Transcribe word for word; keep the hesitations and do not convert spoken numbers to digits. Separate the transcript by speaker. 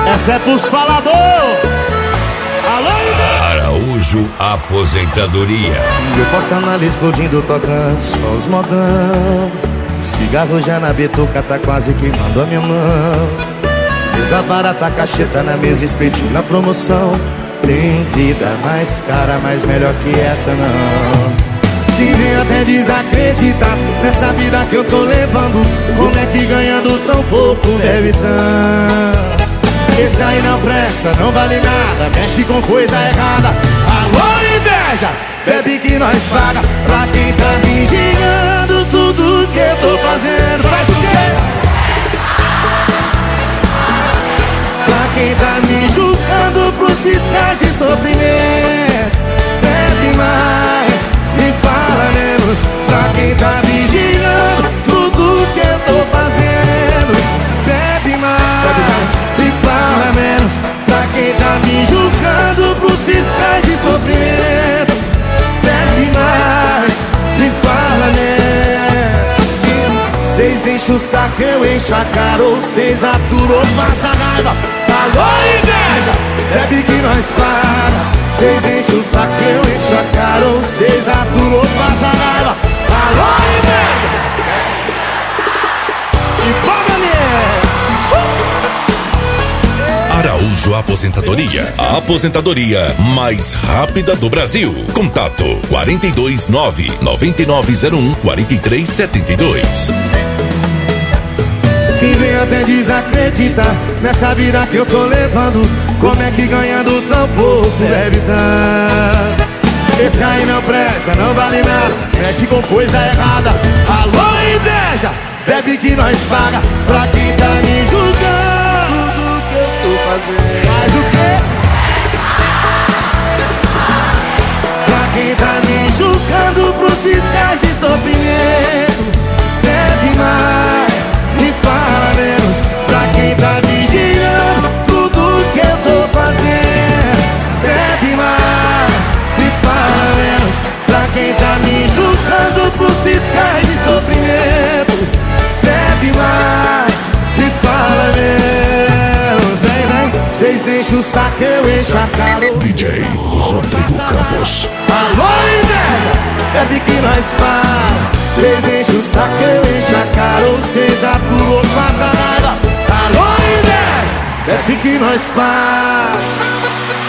Speaker 1: Essa é pros falador. Alô,
Speaker 2: Araújo Aposentadoria.
Speaker 1: meu porta-malas explodindo, tocando só os modão. Cigarro já na bituca, tá quase queimando a minha mão. Mesa barata, cacheta na mesa, espetinho na promoção. Tem vida mais cara, mas melhor que essa não. Quem vem até desacreditar nessa vida que eu tô levando. Como é que ganhando tão pouco deve tanto? Esse aí não presta, não vale nada, mexe com coisa errada. Alô, inveja, bebe que nós paga. Pra quem tá vigiando tudo que eu tô fazendo. Faz o quê? Pra quem tá me julgando pros fiscais de sofrimento. Bebe mais e fala menos. Pra quem tá vigiando tudo que eu tô fazendo. Bebe mais e fala menos. Pra quem tá me julgando pros fiscais de sofrimento. Bebe mais e fala menos. Cês enchem o saco, eu encho a cara. Ou cês aturam, passa raiva. Alô, inveja, bebe que nós paga. Cês enchem o saco, eu encho a cara. Ou cês aturam, passa raiva. Alô, inveja. E paga mesmo.
Speaker 2: Araújo Aposentadoria. A aposentadoria mais rápida do Brasil. Contato quatro dois nove, nove nove zero um, quatro três sete dois.
Speaker 1: Quem vem até desacreditar nessa vida que eu tô levando. Como é que ganhando tão pouco deve tanto? Esse aí não presta, não vale nada, mexe com coisa errada. Alô, inveja, bebe que nós paga. Pra quem tá me julgando tudo que eu tô fazendo. Faz o quê? Pra quem tá me julgando pros fiscais de sofrimento. Bebe mais e fala menos. Pra quem tá vigiando tudo que eu tô fazendo. Bebe mais e fala menos. Pra quem tá me julgando pros fiscais de sofrimento. Bebe mais e fala menos. Vem, vem. Cês enchem o saco, eu encho a cara.
Speaker 2: D J Rodrigo Campos.
Speaker 1: Alô, inveja, bebe que nós para. Cês enchem o saco, eu encho a cara. Ou cês aturam, passa raiva. Alô, inveja, bebe que nós para.